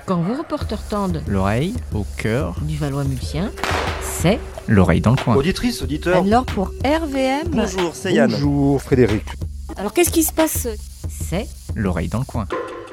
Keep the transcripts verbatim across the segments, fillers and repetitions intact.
Quand vos reporters tendent l'oreille au cœur du Valois-Mulsien, c'est l'oreille dans le coin. Auditrice, auditeur. Alors pour R V M. Bonjour, c'est Yann. Bonjour Frédéric. Alors qu'est-ce qui se passe? c'est L'oreille dans le coin.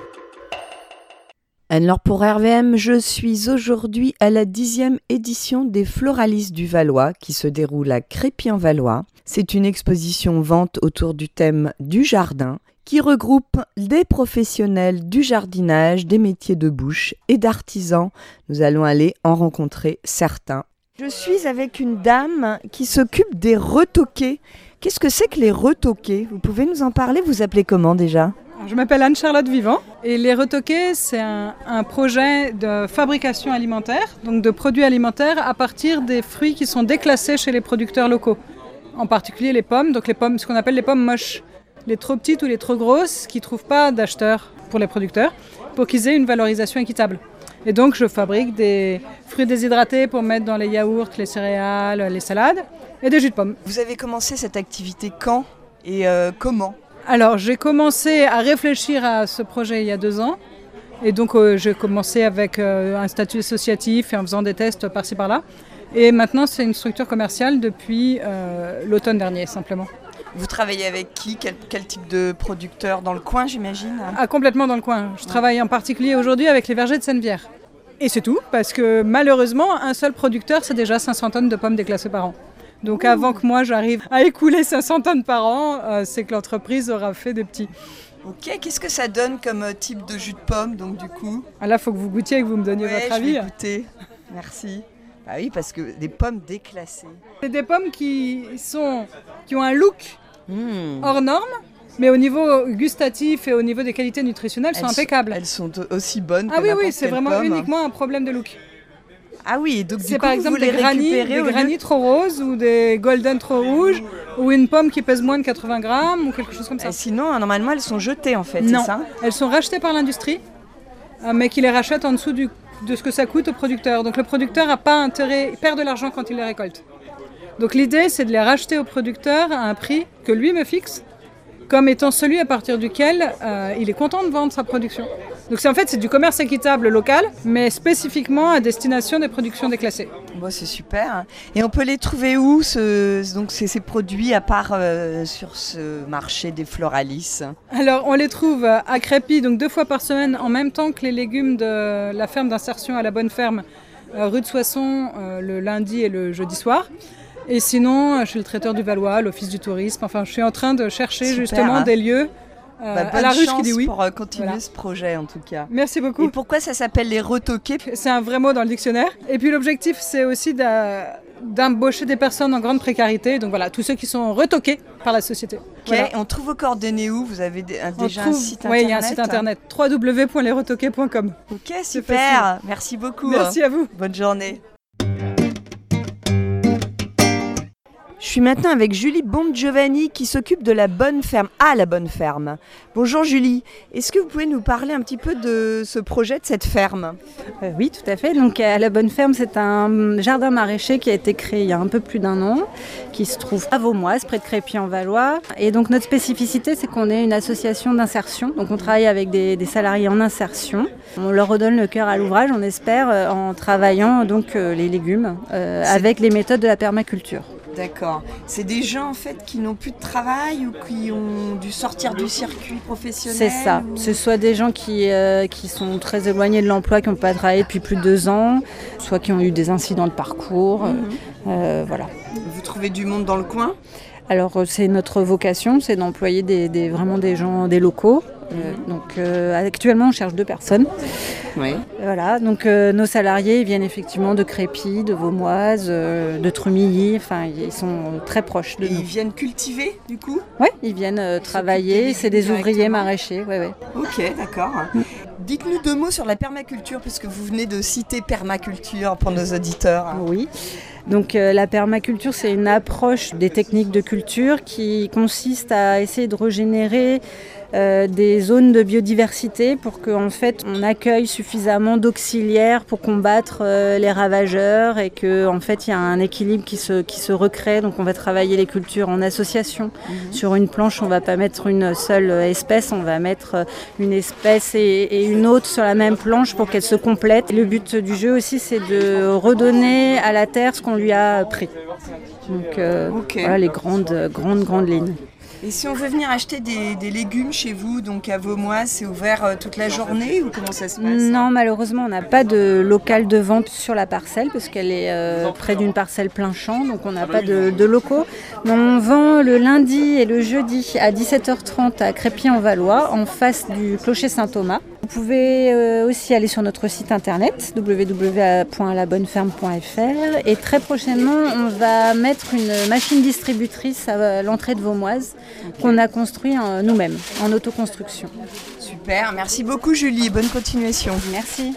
Alors pour R V M, je suis aujourd'hui à la dixième édition des Floralistes du Valois qui se déroule à Crépy-en-Valois. C'est une exposition vente autour du thème du jardin qui regroupe des professionnels du jardinage, des métiers de bouche et d'artisans. Nous allons aller en rencontrer certains. Je suis avec une dame qui s'occupe des retoqués. Qu'est-ce que c'est que les retoqués? Vous pouvez nous en parler? Vous appelez comment déjà? Je m'appelle Anne-Charlotte Vivant et les retoqués, c'est un, un projet de fabrication alimentaire, donc de produits alimentaires à partir des fruits qui sont déclassés chez les producteurs locaux. En particulier les pommes, donc les pommes, ce qu'on appelle les pommes moches, les trop petites ou les trop grosses qui ne trouvent pas d'acheteurs pour les producteurs, pour qu'ils aient une valorisation équitable. Et donc je fabrique des fruits déshydratés pour mettre dans les yaourts, les céréales, les salades et des jus de pommes. Vous avez commencé cette activité quand et euh, comment? Alors, j'ai commencé à réfléchir à ce projet il y a deux ans. Et donc, euh, j'ai commencé avec euh, un statut associatif et en faisant des tests par-ci par-là. Et maintenant, c'est une structure commerciale depuis euh, l'automne dernier, simplement. Vous travaillez avec qui? Quel, quel type de producteur? Dans le coin, j'imagine? Ah, complètement dans le coin. Je travaille en particulier aujourd'hui avec les vergers de Sennevière. Et c'est tout, parce que malheureusement, un seul producteur, c'est déjà cinq cents tonnes de pommes déclassées par an. Donc Ouh. Avant que moi j'arrive à écouler cinq cents tonnes par an, euh, c'est que l'entreprise aura fait des petits. Ok, qu'est-ce que ça donne comme type de jus de pomme donc du coup? Ah là, il faut que vous goûtiez et que vous me donniez ouais, votre avis. Je vais goûter. Merci. Ah oui, parce que des pommes déclassées. C'est des pommes qui, sont, qui ont un look mmh. hors norme, mais au niveau gustatif et au niveau des qualités nutritionnelles, elles sont impeccables. Elles sont aussi bonnes ah que oui, n'importe oui, c'est quelle vraiment pomme. Uniquement un problème de look. Ah oui, donc c'est du coup, par exemple vous des les granits, des granits lieu... trop roses ou des golden trop rouges ou une pomme qui pèse moins de quatre-vingts grammes ou quelque chose comme ça. Et sinon, normalement, elles sont jetées en fait, non, c'est ça? Elles sont rachetées par l'industrie, mais qui les rachète en dessous du, de ce que ça coûte au producteur. Donc le producteur n'a pas intérêt, il perd de l'argent quand il les récolte. Donc l'idée, c'est de les racheter au producteur à un prix que lui me fixe, comme étant celui à partir duquel euh, il est content de vendre sa production. Donc c'est, en fait, c'est du commerce équitable local, mais spécifiquement à destination des productions déclassées. Bon, c'est super. Et on peut les trouver où, ce, donc ces, ces produits, à part euh, sur ce marché des Floralis? Alors, on les trouve à Crépy, donc deux fois par semaine, en même temps que les légumes de la ferme d'insertion à la Bonne Ferme, euh, rue de Soissons, euh, le lundi et le jeudi soir. Et sinon, chez le traiteur du Valois, l'office du tourisme. Enfin, je suis en train de chercher super, justement hein. des lieux euh, bah, à la ruche qui dit oui. Pour euh, continuer voilà. ce projet en tout cas. Merci beaucoup. Et pourquoi ça s'appelle les retoqués? C'est un vrai mot dans le dictionnaire. Et puis l'objectif, c'est aussi d'embaucher des personnes en grande précarité. Donc voilà, tous ceux qui sont retoqués par la société. Ok, voilà. On trouve vos coordonnées où? Vous avez des, un, déjà trouve, un site internet? Oui, il y a un site internet, w w w point les retoqués point com. Ok, super. Merci beaucoup. Merci à vous. Bonne journée. Je suis maintenant avec Julie Bongiovanni qui s'occupe de la Bonne Ferme, à la Bonne Ferme. Bonjour Julie, est-ce que vous pouvez nous parler un petit peu de ce projet, de cette ferme? euh, Oui, tout à fait. Donc à la Bonne Ferme, c'est un jardin maraîcher qui a été créé il y a un peu plus d'un an, qui se trouve à Vaumoise, près de Crépy-en-Valois. Et donc notre spécificité, c'est qu'on est une association d'insertion. Donc on travaille avec des, des salariés en insertion. On leur redonne le cœur à l'ouvrage, on espère, euh, en travaillant donc euh, les légumes euh, avec les méthodes de la permaculture. D'accord. C'est des gens en fait qui n'ont plus de travail ou qui ont dû sortir du circuit professionnel? C'est ça. Ou... C'est soit des gens qui, euh, qui sont très éloignés de l'emploi, qui n'ont pas travaillé depuis plus de deux ans, soit qui ont eu des incidents de parcours. Mm-hmm. euh, voilà. Vous trouvez du monde dans le coin? Alors c'est notre vocation, c'est d'employer des, des, vraiment des gens, des locaux. Euh, mmh. Donc euh, actuellement on cherche deux personnes. Oui. Voilà, donc euh, nos salariés ils viennent effectivement de Crépy, de Vaumoise, euh, de Trumilly, enfin ils sont très proches de Et nous. Ils viennent cultiver du coup? Oui, ils viennent euh, travailler, c'est des ouvriers maraîchers. Ouais, ouais. Ok, d'accord. Mmh. Dites-nous deux mots sur la permaculture, puisque vous venez de citer permaculture pour nos auditeurs. Oui. Donc euh, la permaculture, c'est une approche des techniques de culture qui consiste à essayer de régénérer euh, des zones de biodiversité pour qu'en fait on accueille suffisamment d'auxiliaires pour combattre euh, les ravageurs et qu'en en fait il y a un équilibre qui se, qui se recrée. Donc on va travailler les cultures en association. Mmh. Sur une planche, on ne va pas mettre une seule espèce, on va mettre une espèce et, et une autre sur la même planche pour qu'elles se complètent. Le but du jeu aussi, c'est de redonner à la terre ce qu'on lui a pris. Donc euh, okay. Voilà les grandes, grandes, grandes lignes. Et si on veut venir acheter des, des légumes chez vous, donc à Vaumois, c'est ouvert euh, toute la journée ou comment ça se passe? Non, malheureusement, on n'a pas de local de vente sur la parcelle parce qu'elle est euh, près d'une parcelle plein champ, donc on n'a pas de, de locaux. Mais on vend le lundi et le jeudi à dix-sept heures trente à Crépy-en-Valois, en face du clocher Saint-Thomas. Vous pouvez euh, aussi aller sur notre site internet w w w point la bonne ferme point f r et très prochainement, on va mettre une machine distributrice à l'entrée de Vaumoise. Okay. Qu'on a construit en, nous-mêmes, en autoconstruction. Super, merci beaucoup Julie, bonne continuation. Merci.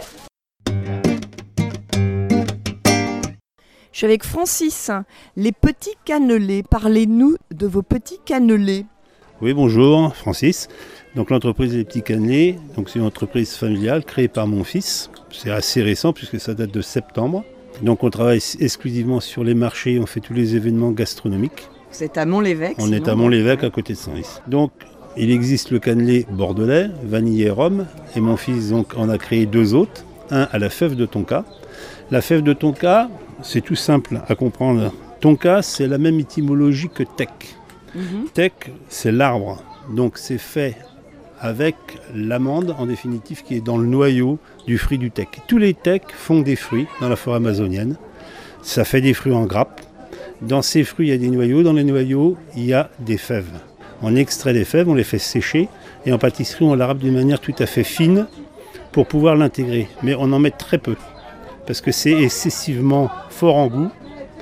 Je suis avec Francis, les petits cannelés. Parlez-nous de vos petits cannelés. Oui, bonjour, Francis. Donc l'entreprise Les Petits Cannelés, donc c'est une entreprise familiale créée par mon fils. C'est assez récent puisque ça date de septembre. Donc on travaille exclusivement sur les marchés, on fait tous les événements gastronomiques. Vous êtes à Mont-l'Évêque. On est à Mont-l'Évêque, à côté de Senlis. Donc, il existe le cannelé bordelais, vanille et rhum, et mon fils donc, en a créé deux autres. Un à la fève de tonka. La fève de tonka, c'est tout simple à comprendre. Tonka, c'est la même étymologie que teck. Mm-hmm. Teck, c'est l'arbre. Donc, c'est fait avec l'amande, en définitive, qui est dans le noyau du fruit du teck. Tous les tecks font des fruits dans la forêt amazonienne. Ça fait des fruits en grappe. Dans ces fruits, il y a des noyaux. Dans les noyaux, il y a des fèves. On extrait les fèves, on les fait sécher. Et en pâtisserie, on l'arrape d'une manière tout à fait fine pour pouvoir l'intégrer. Mais on en met très peu, parce que c'est excessivement fort en goût.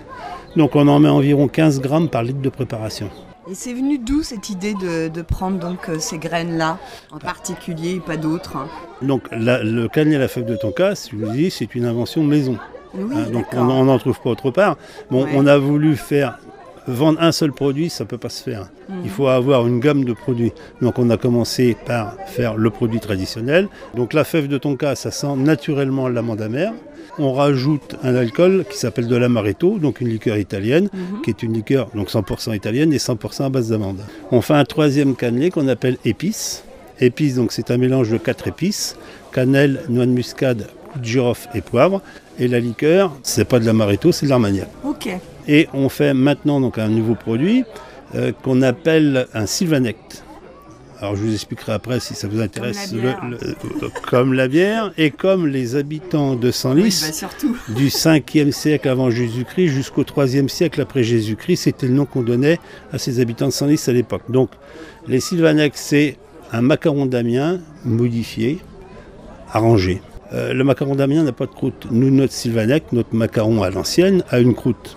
Donc on en met environ quinze grammes par litre de préparation. Et c'est venu d'où cette idée de, de prendre donc, ces graines-là, en particulier, et pas d'autres? Donc la, le cannelé à la fève de tonka, si je vous dis, c'est une invention maison. Oui, hein, donc on n'en trouve pas autre part. Bon, ouais. On a voulu faire vendre un seul produit, ça ne peut pas se faire. Mmh. Il faut avoir une gamme de produits. Donc on a commencé par faire le produit traditionnel. Donc la fève de tonka, ça sent naturellement l'amande amère. On rajoute un alcool qui s'appelle de l'amaretto, donc une liqueur italienne, mmh. qui est une liqueur donc cent pour cent italienne et cent pour cent à base d'amande. On fait un troisième cannelé qu'on appelle épices. Épices, donc c'est un mélange de quatre épices, cannelle, noix de muscade, clou de girofle et poivre. Et la liqueur, c'est pas de l'amaretto, c'est de l'armagnac. Ok. Et on fait maintenant donc un nouveau produit euh, qu'on appelle un sylvanecte. Alors je vous expliquerai après si ça vous intéresse. Comme la bière, le, le, le, comme la bière et comme les habitants de Senlis, oui, bah surtout. Du cinquième siècle avant Jésus-Christ jusqu'au troisième siècle après Jésus-Christ, c'était le nom qu'on donnait à ces habitants de Senlis à l'époque. Donc les sylvanectes, c'est un macaron d'Amiens modifié, arrangé. Euh, le macaron d'Amiens n'a pas de croûte. Nous, notre sylvanecte, notre macaron à l'ancienne, a une croûte.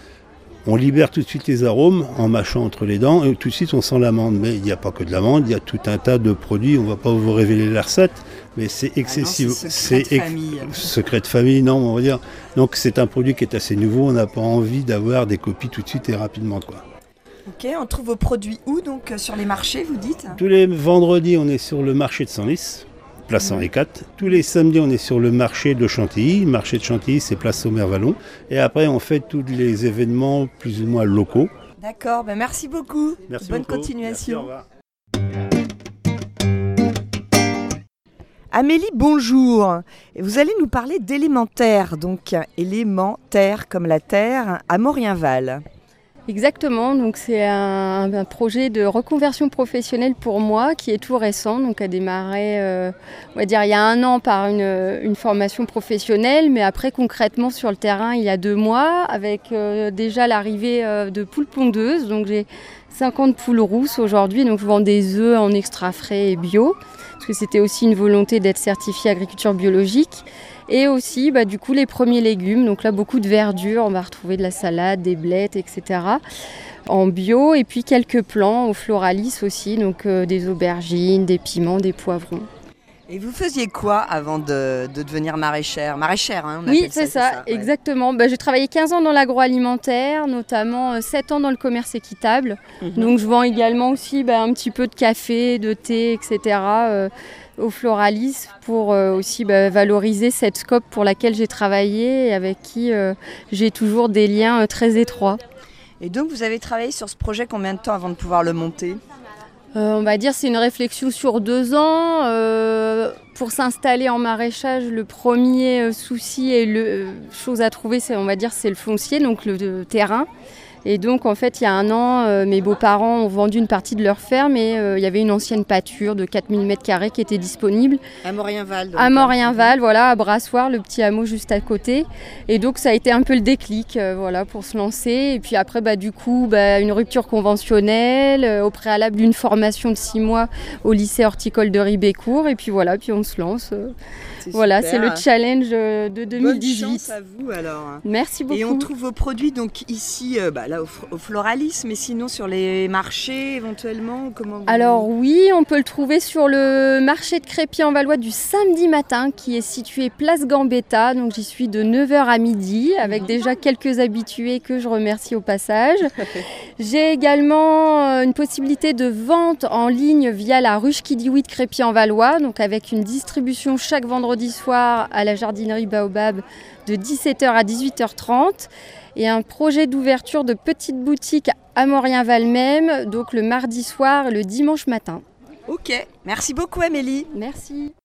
On libère tout de suite les arômes en mâchant entre les dents et tout de suite on sent l'amande. Mais il n'y a pas que de l'amande, il y a tout un tas de produits. On ne va pas vous révéler la recette, mais c'est excessif. Ah non, c'est secret de famille. Ex- secret de famille, non, on va dire. Donc c'est un produit qui est assez nouveau. On n'a pas envie d'avoir des copies tout de suite et rapidement, quoi. Ok, on trouve vos produits où donc sur les marchés, vous dites? Tous les vendredis, on est sur le marché de Senlis. Place Henri quatre. Tous les samedis, on est sur le marché de Chantilly. Le marché de Chantilly, c'est place Omer-Vallon. Et après, on fait tous les événements plus ou moins locaux. D'accord, ben merci beaucoup. Merci Bonne beaucoup. continuation. Merci, Amélie, bonjour. Vous allez nous parler d'élémentaire, donc élémentaire comme la terre, à Maurienval. Exactement, donc c'est un, un projet de reconversion professionnelle pour moi qui est tout récent, donc a démarré euh, on va dire il y a un an par une, une formation professionnelle, mais après concrètement sur le terrain il y a deux mois avec euh, déjà l'arrivée euh, de poules pondeuses, donc j'ai cinquante poules rousses aujourd'hui, donc je vends des œufs en extra frais et bio, parce que c'était aussi une volonté d'être certifiée agriculture biologique. Et aussi, bah, du coup, les premiers légumes. Donc là, beaucoup de verdure. On va retrouver de la salade, des blettes, et cetera en bio. Et puis quelques plants au Floralis aussi. Donc euh, des aubergines, des piments, des poivrons. Et vous faisiez quoi avant de, de devenir maraîchère Maraîchère, hein, on Oui, appelle c'est ça, ça, ouais. exactement. Bah, j'ai travaillé quinze ans dans l'agroalimentaire, notamment euh, sept ans dans le commerce équitable. Mmh. Donc je vends également aussi bah, un petit peu de café, de thé, et cetera euh, au Floralis pour euh, aussi bah, valoriser cette scope pour laquelle j'ai travaillé et avec qui euh, j'ai toujours des liens euh, très étroits. Et donc vous avez travaillé sur ce projet combien de temps avant de pouvoir le monter ? Euh, on va dire c'est une réflexion sur deux ans. Euh, pour s'installer en maraîchage, le premier euh, souci et le euh, chose à trouver, c'est, on va dire, c'est le foncier, donc le, le terrain. Et donc en fait il y a un an, euh, mes beaux-parents ont vendu une partie de leur ferme et euh, il y avait une ancienne pâture de quatre mille mètres carrés qui était disponible. À Maurienval. À Maurienval, voilà, à Brassoir, le petit hameau juste à côté. Et donc ça a été un peu le déclic euh, voilà, pour se lancer. Et puis après, bah, du coup, bah, une rupture conventionnelle, euh, au préalable d'une formation de six mois au lycée horticole de Ribécourt. Et puis voilà, puis on se lance. Euh, c'est voilà, super. C'est le challenge de deux mille dix-huit. Bonne chance à vous alors. Merci beaucoup. Et on trouve vos produits donc ici, euh, bah, là au, au Floralis, mais sinon sur les marchés éventuellement comment vous... Alors oui, on peut le trouver sur le marché de Crépy-en-Valois du samedi matin qui est situé place Gambetta. Donc j'y suis de neuf heures à midi avec mmh. déjà quelques habitués que je remercie au passage. J'ai également une possibilité de vente en ligne via la ruche Kidiwi de Crépy-en-Valois, donc avec une distribution chaque vendredi soir à la jardinerie Baobab de dix-sept heures à dix-huit heures trente. Et un projet d'ouverture de petite boutique à Maurienval même, donc le mardi soir et le dimanche matin. Ok, merci beaucoup Amélie. Merci.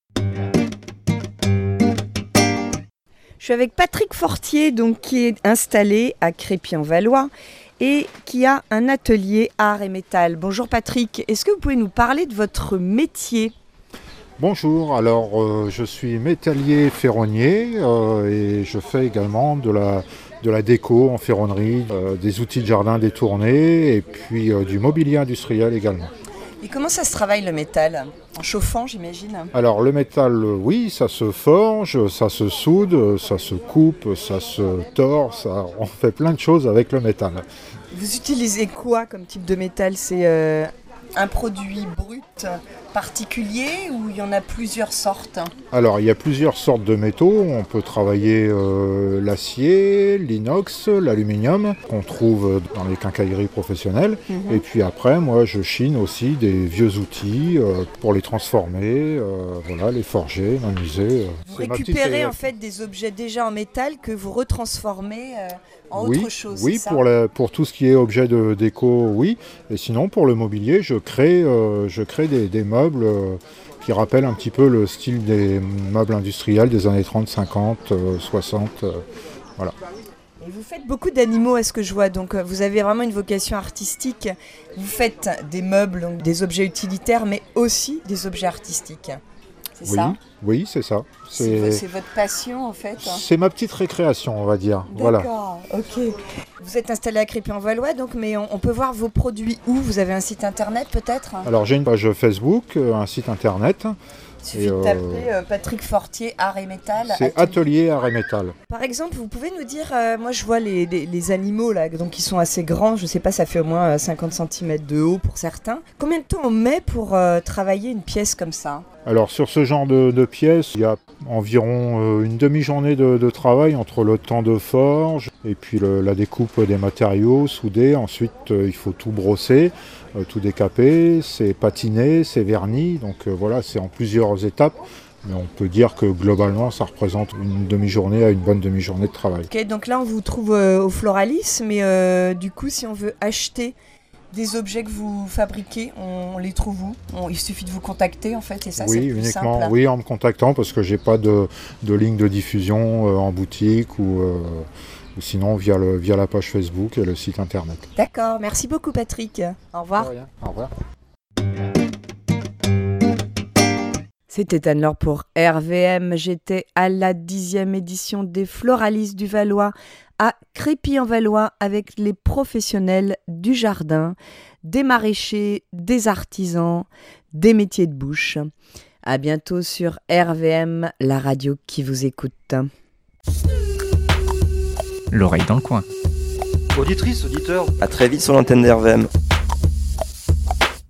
Je suis avec Patrick Fortier, donc, qui est installé à Crépy-en-Valois et qui a un atelier art et métal. Bonjour Patrick, est-ce que vous pouvez nous parler de votre métier ? Bonjour, alors euh, je suis métallier ferronnier euh, et je fais également de la, de la déco en ferronnerie, euh, des outils de jardin détournés et puis euh, du mobilier industriel également. Et comment ça se travaille le métal ? En chauffant, j'imagine ? Alors le métal, oui, ça se forge, ça se soude, ça se coupe, ça se tord, ça, on fait plein de choses avec le métal. Vous utilisez quoi comme type de métal ? C'est euh, un produit brut particulier ou il y en a plusieurs sortes ? Alors il y a plusieurs sortes de métaux. On peut travailler euh, l'acier, l'inox, l'aluminium qu'on trouve dans les quincailleries professionnelles. Mmh. Et puis après, moi je chine aussi des vieux outils euh, pour les transformer, euh, voilà, les forger, m'amuser. Euh. Vous C'est récupérez en fait des objets déjà en métal que vous retransformez euh, en oui, autre chose. Oui, c'est ça pour, la, pour tout ce qui est objet de déco, oui. Et sinon pour le mobilier, je crée, euh, je crée des, des meubles euh, qui rappellent un petit peu le style des meubles industriels des années trente, cinquante, soixante. Euh, voilà. Et vous faites beaucoup d'animaux à ce que je vois, donc vous avez vraiment une vocation artistique. Vous faites des meubles, donc des objets utilitaires, mais aussi des objets artistiques. C'est oui, ça ? Oui, c'est ça. C'est, c'est, c'est votre passion en fait ? C'est ma petite récréation, on va dire. D'accord, voilà. Ok. Vous êtes installé à Crépy-en-Valois, donc, mais on, on peut voir vos produits où ? Vous avez un site internet peut-être ? Alors j'ai une page Facebook, un site internet. Il suffit et de taper euh, Patrick Fortier, art et métal. C'est atelier art et métal. Par exemple, vous pouvez nous dire, euh, moi je vois les, les, les animaux là, donc qui sont assez grands, je sais pas, ça fait au moins cinquante centimètres de haut pour certains. Combien de temps on met pour euh, travailler une pièce comme ça ? Alors sur ce genre de, de pièces, il y a environ euh, une demi-journée de, de travail entre le temps de forge et puis le, la découpe des matériaux, souder. Ensuite, euh, il faut tout brosser, euh, tout décaper, c'est patiné, c'est verni. Donc euh, voilà, c'est en plusieurs étapes. Mais on peut dire que globalement, ça représente une demi-journée à une bonne demi-journée de travail. Ok, donc là on vous trouve euh, au Floralis, mais euh, du coup si on veut acheter des objets que vous fabriquez, on les trouve où ? on, Il suffit de vous contacter en fait, et ça oui, c'est le plus uniquement, simple. Oui, en me contactant parce que j'ai pas de, de ligne de diffusion euh, en boutique ou, euh, ou sinon via, le, via la page Facebook et le site internet. D'accord, merci beaucoup Patrick. Au revoir. Au revoir. C'était Anne-Laure pour R V M. J'étais à la dixième édition des Floralis du Valois à Crépy-en-Valois avec les professionnels du jardin, des maraîchers, des artisans, des métiers de bouche. À bientôt sur R V M, la radio qui vous écoute. L'oreille dans le coin. Auditrice, auditeur, à très vite sur l'antenne de R V M.